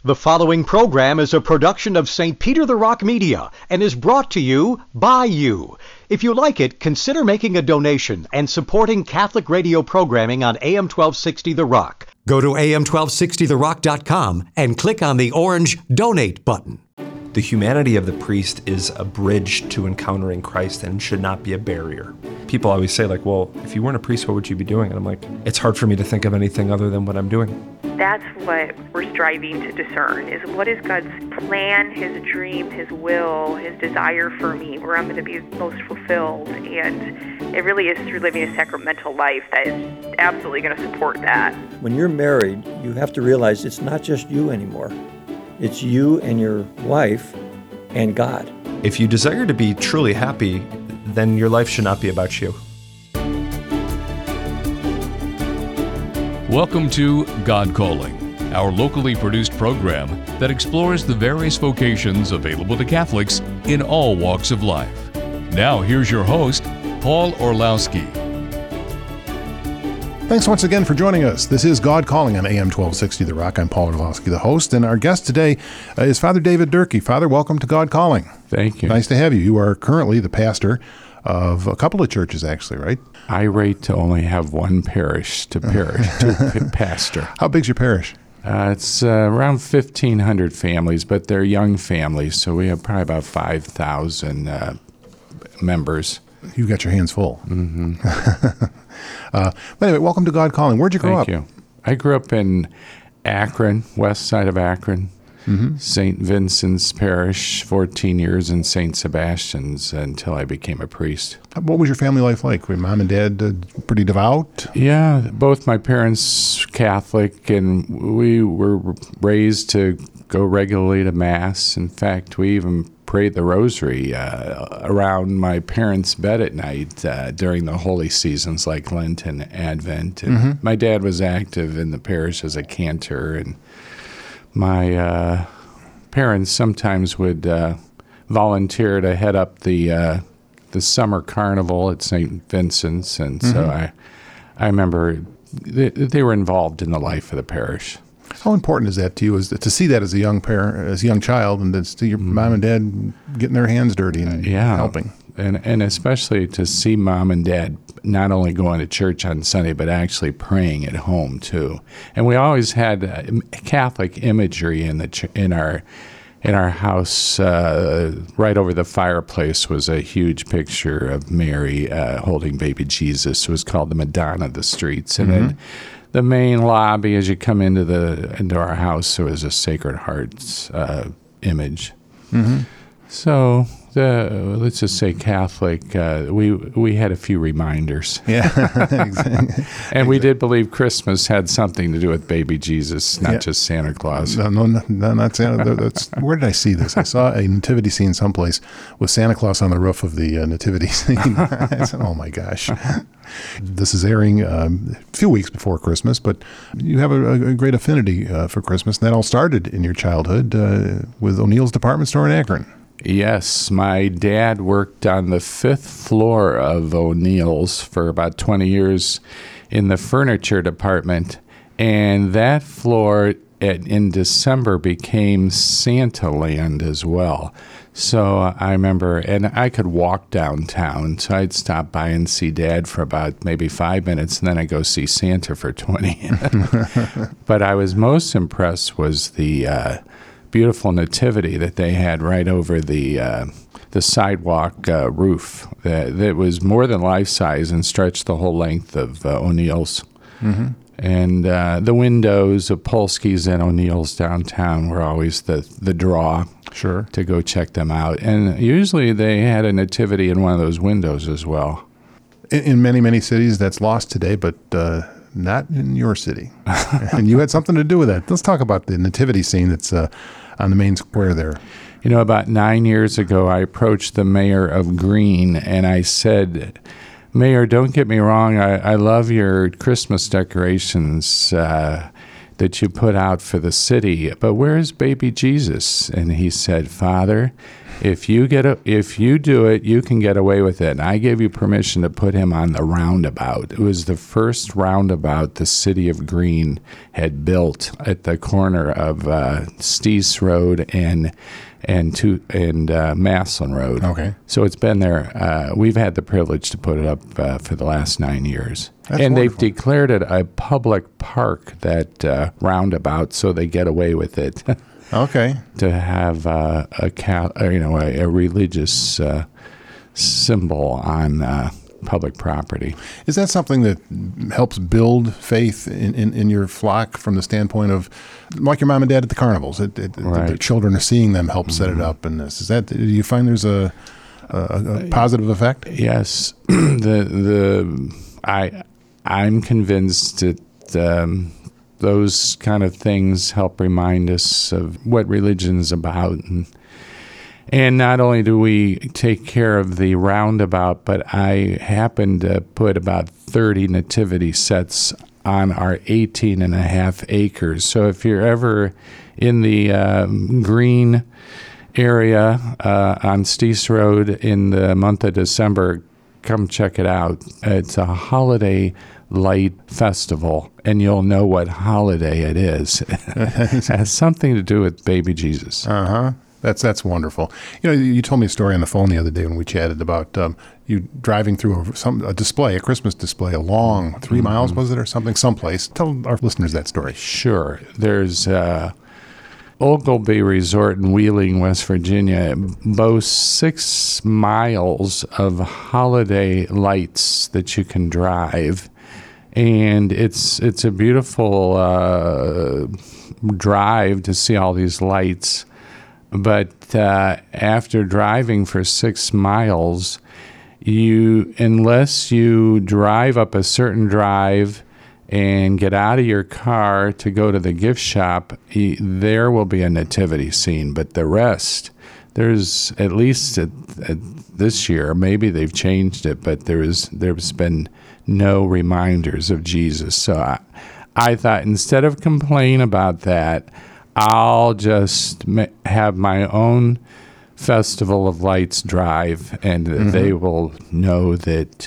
The following program is a production of St. Peter the Rock Media and is brought to you by you. If you like it, consider making a donation and supporting Catholic radio programming on AM 1260 The Rock. Go to am1260therock.com and click on the orange Donate button. The humanity of the priest is a bridge to encountering Christ and should not be a barrier. People always say, like, well, if you weren't a priest, what would you be doing? And I'm like, it's hard for me to think of anything other than what I'm doing. That's what we're striving to discern, is what is God's plan, His dream, His will, His desire for me, where I'm going to be most fulfilled. And it really is through living a sacramental life that is absolutely going to support that. When you're married, you have to realize it's not just you anymore. It's you and your wife and God. If you desire to be truly happy, then your life should not be about you. Welcome to God Calling, our locally produced program that explores the various vocations available to Catholics in all walks of life. Now here's your host, Paul Orlowski. Thanks once again for joining us. This is God Calling on AM 1260 The Rock. I'm Paul Orlowski, the host, and our guest today is Father David Durkee. Father, welcome to God Calling. Thank you. Nice to have you. You are currently the pastor of a couple of churches, actually, right? I rate to only have one parish to pastor. How big's your parish? It's around 1,500 families, but they're young families, so we have probably about 5,000 members. You got your hands full. Mm-hmm. But anyway, welcome to God Calling. Where'd you grow up? Thank you. I grew up in Akron, west side of Akron, St. Vincent's Parish, 14 years in St. Sebastian's until I became a priest. What was your family life like? Were mom and dad pretty devout? Yeah, both my parents Catholic, and we were raised to go regularly to Mass. In fact, we even prayed the rosary around my parents' bed at night during the holy seasons like Lent and Advent. And my dad was active in the parish as a cantor, and my parents sometimes would volunteer to head up the summer carnival at St. Vincent's, and so I remember they were involved in the life of the parish. How important is that to you? Is to see that as a young parent, as a young child, and to see your mom and dad getting their hands dirty and helping, and especially to see mom and dad not only going to church on Sunday but actually praying at home too. And we always had Catholic imagery in our house. Right over the fireplace was a huge picture of Mary holding baby Jesus. It was called the Madonna of the Streets, and then the main lobby, as you come into our house, there was a Sacred Heart's image. So let's just say Catholic. We had a few reminders. Yeah, exactly. And we did believe Christmas had something to do with baby Jesus, not just Santa Claus. No, not Santa. Where did I see this? I saw a nativity scene someplace with Santa Claus on the roof of the nativity scene. I said, oh my gosh. This is airing a few weeks before Christmas, but you have a great affinity for Christmas. And that all started in your childhood with O'Neill's Department Store in Akron. Yes, my dad worked on the 5th floor of O'Neill's for about 20 years in the furniture department, and that floor in December became Santa Land as well. So I remember, and I could walk downtown, so I'd stop by and see Dad for about maybe 5 minutes, and then I'd go see Santa for 20. But I was most impressed was the beautiful nativity that they had right over the sidewalk roof. That was more than life-size and stretched the whole length of O'Neill's. And the windows of Polsky's and O'Neill's downtown were always the draw to go check them out. And usually they had a nativity in one of those windows as well. In many, many cities, that's lost today, but not in your city. And you had something to do with that. Let's talk about the nativity scene that's on the main square there. You know, about 9 years ago, I approached the mayor of Greene, and I said, Mayor, don't get me wrong, I love your Christmas decorations that you put out for the city, but where's baby Jesus? And he said, Father, If you do it, you can get away with it. And I gave you permission to put him on the roundabout. It was the first roundabout the city of Greene had built at the corner of Steese Road and Maslin Road. Okay. So it's been there. We've had the privilege to put it up for the last 9 years. That's and wonderful. They've declared it a public park, that roundabout, so they get away with it. Okay. To have a religious symbol on public property. Is that something that helps build faith in your flock from the standpoint of, like your mom and dad at the carnivals, their children are seeing them help set it up, and this? Do you find there's a positive effect? Yes. I'm convinced that those kind of things help remind us of what religion is about. And not only do we take care of the roundabout, but I happen to put about 30 nativity sets on our 18.5 acres. So if you're ever in the Greene area on Steese Road in the month of December, come check it out. It's a holiday light festival, and you'll know what holiday it is. It has something to do with baby Jesus. Uh-huh. That's wonderful. You told me a story on the phone the other day when we chatted about you driving through a Christmas display, a long 3 miles, was it, or something, someplace. Tell our listeners that story. Sure. There's Ogilvy Resort in Wheeling, West Virginia, boasts 6 miles of holiday lights that you can drive. And it's a beautiful drive to see all these lights. But after driving for 6 miles, unless you drive up a certain drive and get out of your car to go to the gift shop, there will be a nativity scene. But the rest, there's at least this year, maybe they've changed it, but there's been no reminders of Jesus. So I thought, instead of complain about that, I'll just have my own Festival of Lights drive, and they will know that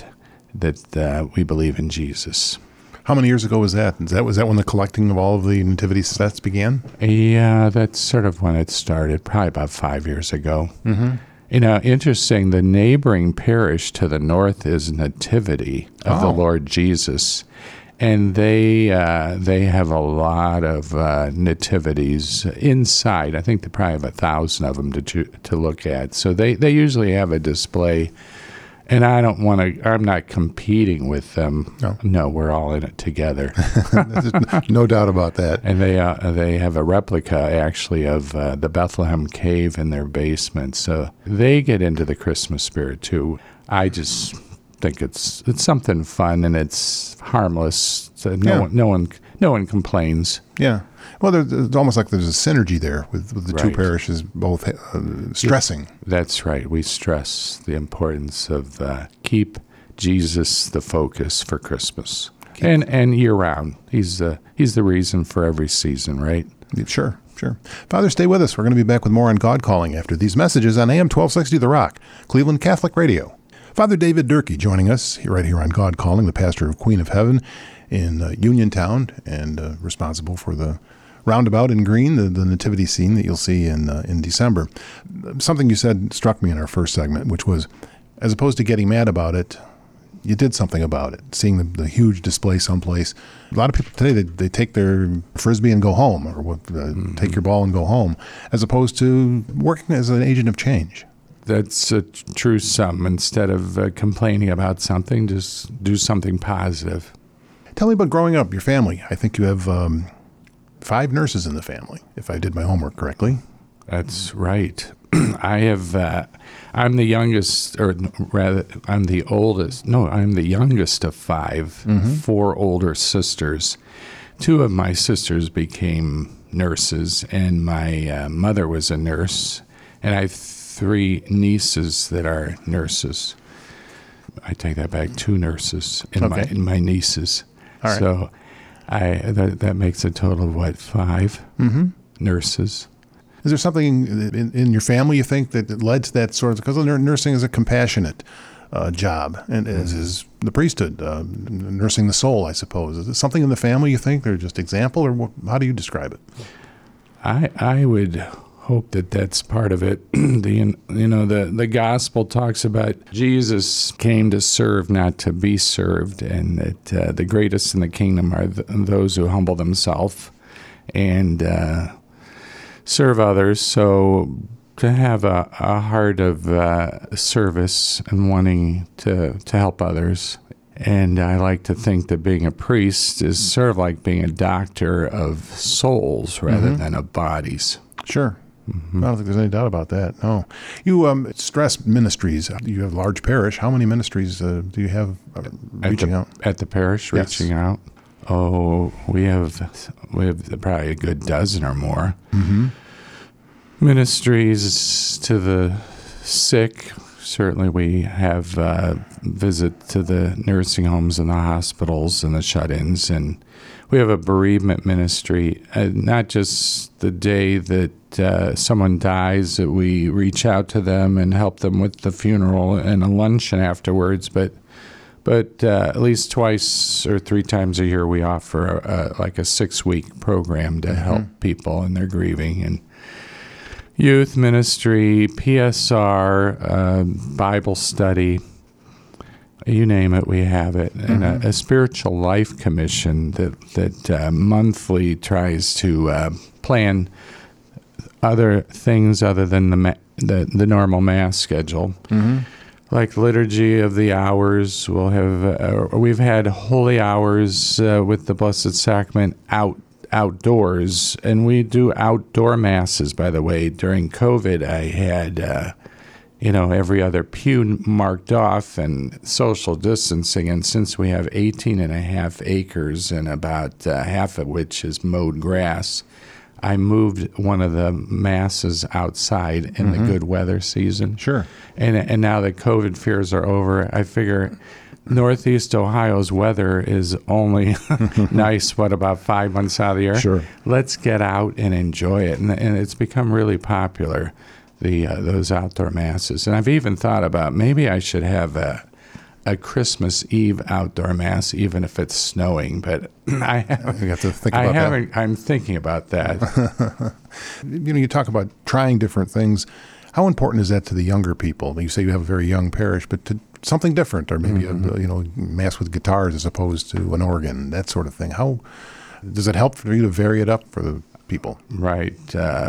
we believe in Jesus. How many years ago was that? Was that when the collecting of all of the nativity sets began? Yeah, that's sort of when it started, probably about 5 years ago. Mm-hmm. Interesting, the neighboring parish to the north is Nativity of the Lord Jesus. And they have a lot of nativities inside. I think they probably have 1,000 of them to look at. So they usually have a display, and I'm not competing with them. No, we're all in it together. No doubt about that. And they have a replica actually of the Bethlehem Cave in their basement. So they get into the Christmas spirit too. I just think it's something fun, and it's harmless. So no one complains. Yeah. Well, it's almost like there's a synergy there with the two parishes both stressing. That's right. We stress the importance of keep Jesus the focus for Christmas and year round. He's the reason for every season, right? Sure. Father, stay with us. We're going to be back with more on God Calling after these messages on AM 1260 The Rock, Cleveland Catholic Radio. Father David Durkee joining us right here on God Calling, the pastor of Queen of Heaven in Uniontown, and responsible for the roundabout in Greene, the nativity scene that you'll see in December. Something you said struck me in our first segment, which was, as opposed to getting mad about it, you did something about it. Seeing the huge display someplace. A lot of people today, they take their Frisbee and go home, or take your ball and go home, as opposed to working as an agent of change. That's a true sum. Instead of complaining about something, just do something positive. Tell me about growing up, your family. I think you have 5 nurses in the family, if I did my homework correctly. That's right. I'm the youngest, or rather, I'm the oldest. No, I'm the youngest of 5, 4 older sisters. 2 of my sisters became nurses, and my mother was a nurse, and I have 3 nieces that are nurses. I take that back, 2 nurses in my nieces. All right. So that makes a total of 5 nurses. Is there something in your family you think that led to that sort of, because nursing is a compassionate job, and as is the priesthood, nursing the soul, I suppose. Is it something in the family you think, or just example, or how do you describe it? I would hope that that's part of it. The gospel talks about Jesus came to serve, not to be served, and that the greatest in the kingdom are those who humble themselves and serve others. So to have a heart of service and wanting to help others. And I like to think that being a priest is sort of like being a doctor of souls rather than of bodies. Sure. I don't think there's any doubt about that. No. You stress ministries. You have a large parish. How many ministries do you have reaching out? At the parish, reaching out? Oh, we have probably a good dozen or more. Ministries to the sick. Certainly we have visit to the nursing homes and the hospitals and the shut-ins, and we have a bereavement ministry. Not just the day that someone dies that we reach out to them and help them with the funeral and a luncheon afterwards, but at least twice or 3 times a year we offer like a 6-week program to help people in their grieving. And youth ministry, PSR, Bible study, you name it, we have it. And a spiritual life commission that monthly tries to plan other things other than the normal Mass schedule. Like Liturgy of the Hours. We've had holy hours with the Blessed Sacrament outdoors, and we do outdoor masses. By the way, during COVID, I had every other pew marked off and social distancing, and since we have 18.5 acres and about half of which is mowed grass, I moved one of the masses outside in the good weather season. Sure. And now that COVID fears are over, I figure Northeast Ohio's weather is only nice, about 5 months out of the year? Sure. Let's get out and enjoy it. And it's become really popular, those outdoor masses. And I've even thought about maybe I should have a Christmas Eve outdoor mass, even if it's snowing. But I haven't. You have to think about that. I'm thinking about that. You talk about trying different things. How important is that to the younger people? You say you have a very young parish, but to something different, or maybe a mass with guitars as opposed to an organ, that sort of thing. How does it help for you to vary it up for the people? Right.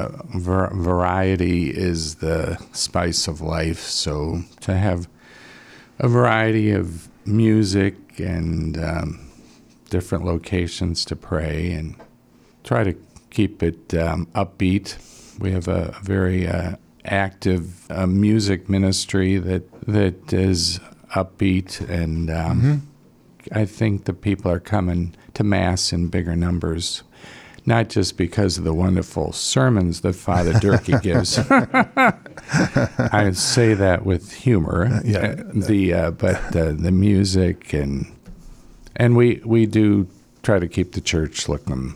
Variety is the spice of life. So to have a variety of music and different locations to pray and try to keep it upbeat. We have a very active music ministry that is upbeat, and I think the people are coming to Mass in bigger numbers, not just because of the wonderful sermons that Father Durkee gives. I say that with humor. But the music and we do try to keep the church looking,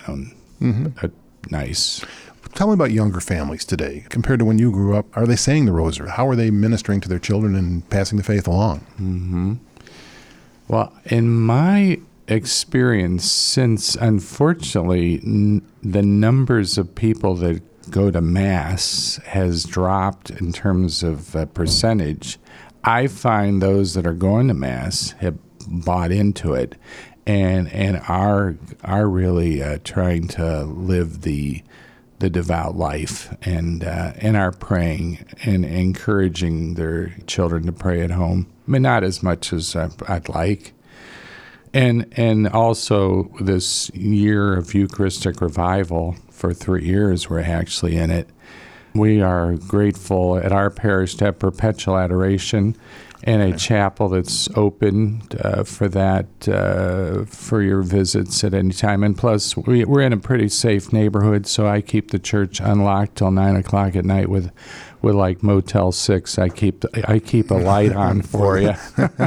nice. Tell me about younger families today. Compared to when you grew up, are they saying the rosary? How are they ministering to their children and passing the faith along? Well, in my experience, since unfortunately the numbers of people that go to Mass has dropped in terms of percentage, I find those that are going to Mass have bought into it and are really trying to live the devout life and are praying and encouraging their children to pray at home. I mean, not as much as I'd like. And also this year of Eucharistic revival, for 3 years we're actually in it. We are grateful at our parish to have perpetual adoration and a chapel that's open for that, for your visits at any time. And plus, we're in a pretty safe neighborhood, so I keep the church unlocked till 9 o'clock at night with like Motel 6. I keep a light on for you.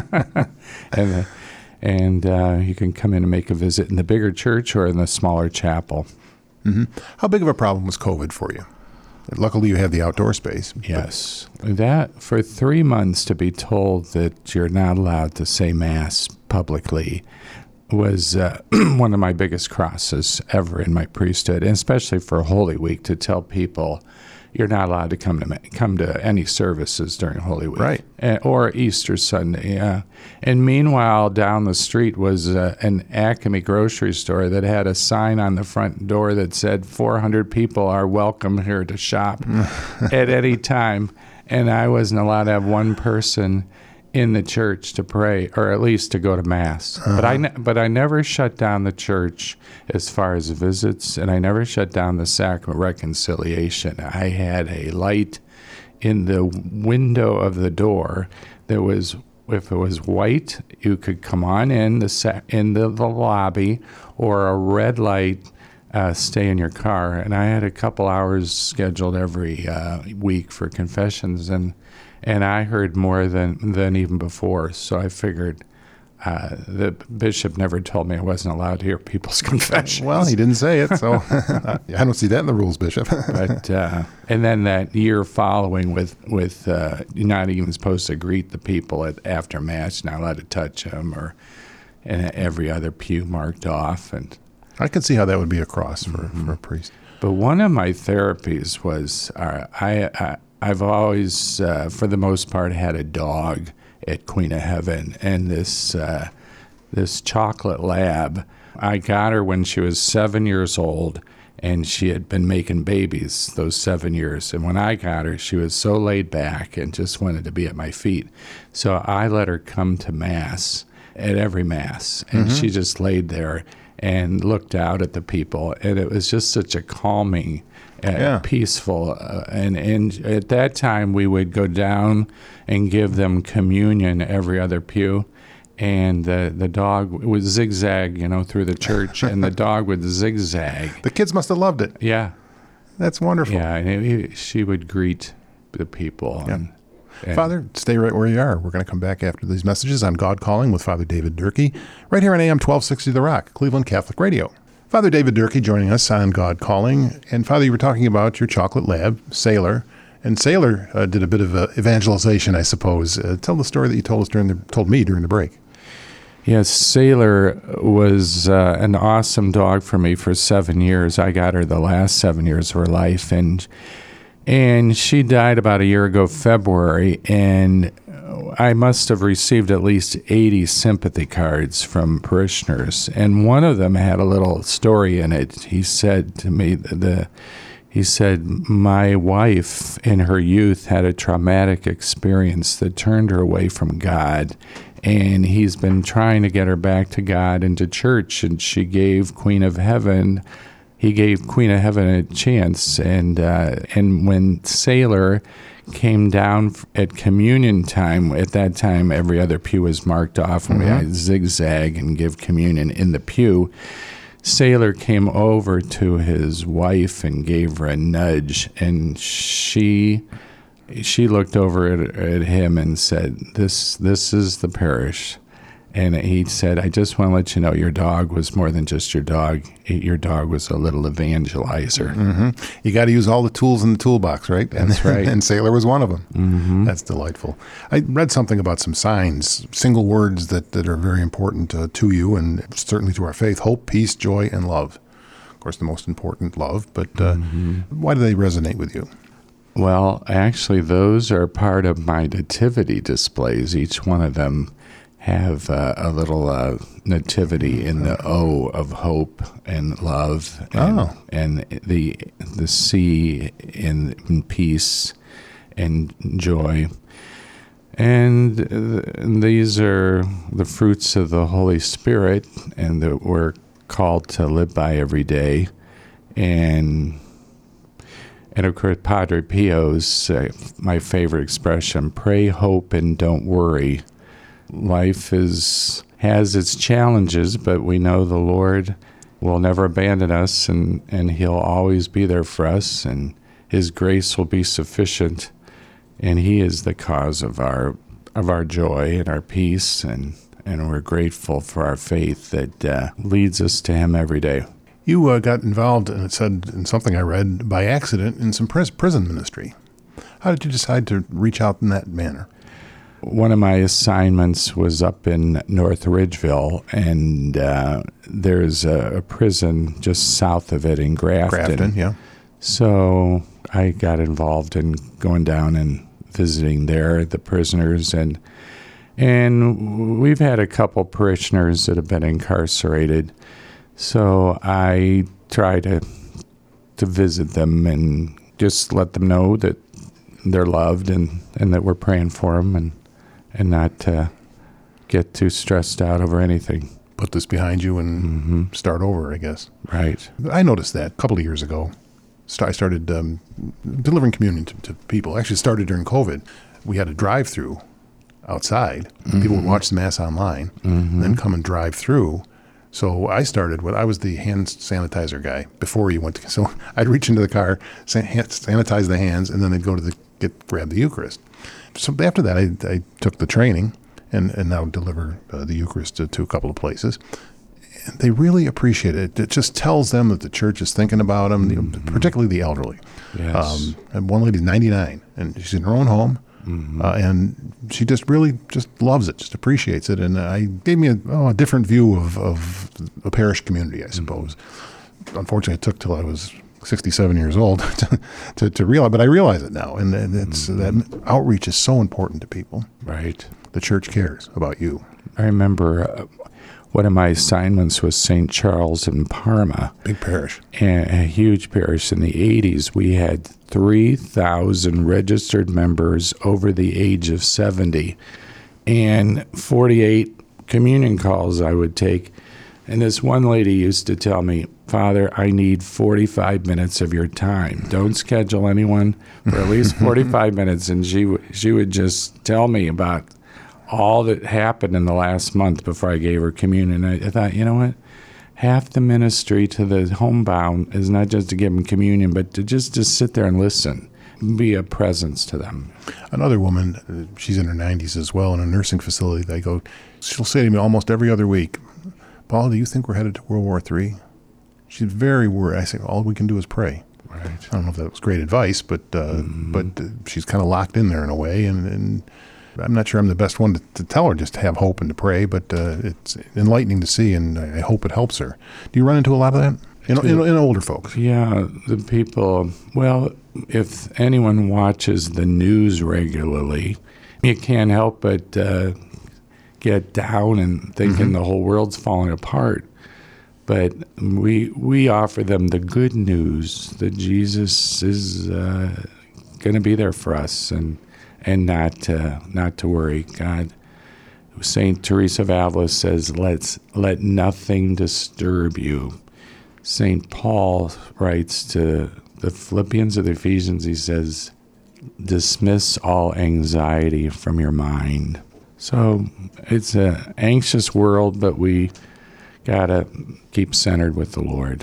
And you can come in and make a visit in the bigger church or in the smaller chapel. How big of a problem was COVID for you? Luckily, you have the outdoor space. Yes. That, for 3 months to be told that you're not allowed to say Mass publicly was one of my biggest crosses ever in my priesthood, and especially for Holy Week, to tell people you're not allowed to come to any services during Holy Week, right? Or Easter Sunday. Yeah. And meanwhile, down the street was an Acme grocery store that had a sign on the front door that said 400 people are welcome here to shop at any time, and I wasn't allowed to have one person in the church to pray, or at least to go to Mass. But I never shut down the church as far as visits, and I never shut down the sacrament reconciliation. I had a light in the window of the door that was, if it was white, you could come on in the lobby, or a red light, stay in your car. And I had a couple hours scheduled every week for confessions, and I heard more than even before. So I figured the bishop never told me I wasn't allowed to hear people's confessions. Well, he didn't say it, so I don't see that in the rules, Bishop. But and then that year following with you're not even supposed to greet the people after Mass, not allowed to touch them, and every other pew marked off. And I could see how that would be a cross for a priest. But one of my therapies was I've always, for the most part, had a dog at Queen of Heaven, and this chocolate lab, I got her when she was 7 years old, and she had been making babies those 7 years. And when I got her, she was so laid back and just wanted to be at my feet. So I let her come to Mass, at every Mass, and she just laid there and looked out at the people, and it was just such a calming, peaceful, and at that time we would go down and give them communion every other pew, and the dog would zigzag, through the church, and the dog would zigzag. The kids must have loved it. Yeah, that's wonderful. Yeah, and she would greet the people. Yeah. And Father, stay right where you are. We're going to come back after these messages on God Calling with Father David Durkee, right here on AM 1260 The Rock, Cleveland Catholic Radio. Father David Durkee joining us on God Calling. And Father, you were talking about your chocolate lab, Sailor. And Sailor did a bit of evangelization, I suppose. Tell the story that you told me during the break. Yes, Sailor was an awesome dog for me for 7 years. I got her the last 7 years of her life, and she died about a year ago, February, and I must have received at least 80 sympathy cards from parishioners, and one of them had a little story in it. He said to me, my wife in her youth had a traumatic experience that turned her away from God, and he's been trying to get her back to God and to church, and he gave Queen of Heaven a chance, and when Sailor came down at communion time, at that time every other pew was marked off, and we had zigzag and give communion in the pew. Sailor came over to his wife and gave her a nudge, and she looked over at him and said, "This is the parish." And he said, "I just want to let you know your dog was more than just your dog. Your dog was a little evangelizer." Mm-hmm. You got to use all the tools in the toolbox, right? That's right. And Sailor was one of them. Mm-hmm. That's delightful. I read something about some signs, single words that are very important to you and certainly to our faith: hope, peace, joy, and love. Of course, the most important, love. But why do they resonate with you? Well, actually, those are part of my nativity displays. Each one of them have a little nativity in the O of hope and love, and the C in peace and joy. And these are the fruits of the Holy Spirit, and that we're called to live by every day. And of course, Padre Pio's my favorite expression: pray, hope, and don't worry. Life has its challenges, but we know the Lord will never abandon us, and He'll always be there for us, and His grace will be sufficient, and He is the cause of our joy and our peace, and we're grateful for our faith that leads us to Him every day. You got involved, and it said in something I read, by accident in some prison ministry. How did you decide to reach out in that manner? One of my assignments was up in North Ridgeville, and there's a prison just south of it in Grafton. Yeah. So I got involved in going down and visiting there, the prisoners, and we've had a couple parishioners that have been incarcerated. So I try to visit them and just let them know that they're loved and that we're praying for them and not get too stressed out over anything. Put this behind you and start over, I guess. Right. I noticed that a couple of years ago. I started delivering communion to people. Actually, it started during COVID. We had a drive-through outside. People would watch the Mass online, and then come and drive through. So I started I was the hand sanitizer guy before you went to. So I'd reach into the car, sanitize the hands, and then they'd go to grab the Eucharist. So after that, I took the training and now deliver the Eucharist to a couple of places. And they really appreciate it. It just tells them that the church is thinking about them, particularly the elderly. Yes. And one lady's 99, and she's in her own home. And she just really loves it, just appreciates it. And it gave me a different view of a parish community, I suppose. Unfortunately, it took till I was 67 years old to realize, but I realize it now. And it's that outreach is so important to people. Right. The church cares about you. I remember one of my assignments was St. Charles in Parma. Big parish. And a huge parish. In the 80s, we had 3,000 registered members over the age of 70 and 48 communion calls I would take. And this one lady used to tell me, Father, I need 45 minutes of your time. Don't schedule anyone for at least 45 minutes. And she would just tell me about all that happened in the last month before I gave her communion. I thought, you know what? Half the ministry to the homebound is not just to give them communion, but to just sit there and listen, be a presence to them. Another woman, she's in her 90s as well, in a nursing facility. She'll say to me almost every other week, Paul, do you think we're headed to World War III? She's very worried. I say, all we can do is pray. Right. I don't know if that was great advice, but she's kind of locked in there in a way, and I'm not sure I'm the best one to tell her just to have hope and to pray, but it's enlightening to see, and I hope it helps her. Do you run into a lot of that in older folks? Yeah, the people, well, if anyone watches the news regularly, you can't help but get down and thinking the whole world's falling apart. But we offer them the good news that Jesus is going to be there for us, and not to worry. God, Saint Teresa of Avila says, let nothing disturb you. Saint Paul writes to the Philippians or the Ephesians, he says, dismiss all anxiety from your mind. So it's an anxious world, but we gotta keep centered with the Lord.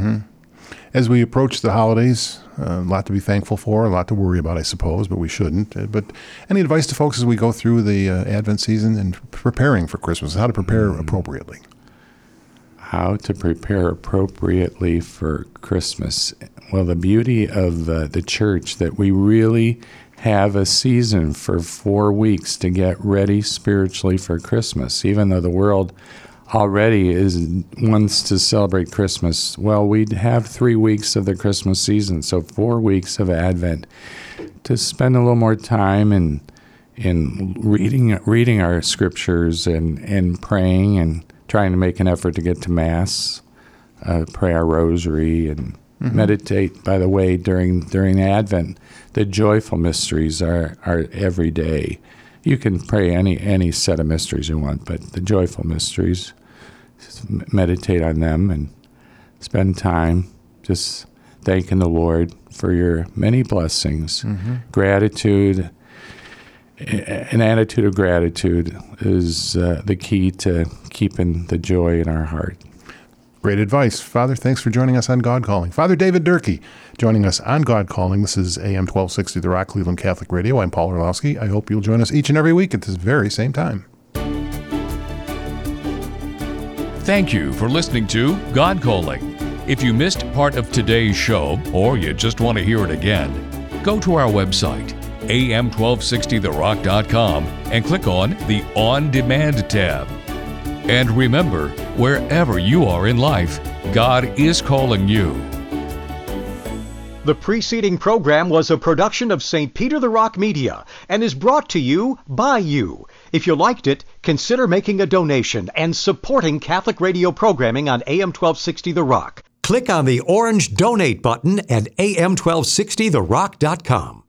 As we approach the holidays, a lot to be thankful for, a lot to worry about, I suppose, but we shouldn't. But any advice to folks as we go through the Advent season and preparing for Christmas, how to prepare appropriately? How to prepare appropriately for Christmas. Well, the beauty of the church, that we really have a season for 4 weeks to get ready spiritually for Christmas, even though the world already wants to celebrate Christmas. Well, we'd have 3 weeks of the Christmas season, so 4 weeks of Advent, to spend a little more time in reading our scriptures and praying and trying to make an effort to get to Mass, pray our rosary, and meditate. By the way, during Advent, the joyful mysteries are every day. You can pray any set of mysteries you want, but the joyful mysteries, meditate on them and spend time just thanking the Lord for your many blessings. Gratitude, an attitude of gratitude is the key to keeping the joy in our heart. Great advice. Father, thanks for joining us on God Calling. Father David Durkee joining us on God Calling. This is AM 1260, The Rock, Cleveland Catholic Radio. I'm Paul Orlowski. I hope you'll join us each and every week at this very same time. Thank you for listening to God Calling. If you missed part of today's show or you just want to hear it again, go to our website, am1260therock.com, and click on the On Demand tab. And remember, wherever you are in life, God is calling you. The preceding program was a production of St. Peter the Rock Media and is brought to you by you. If you liked it, consider making a donation and supporting Catholic radio programming on AM 1260 The Rock. Click on the orange Donate button at am1260therock.com.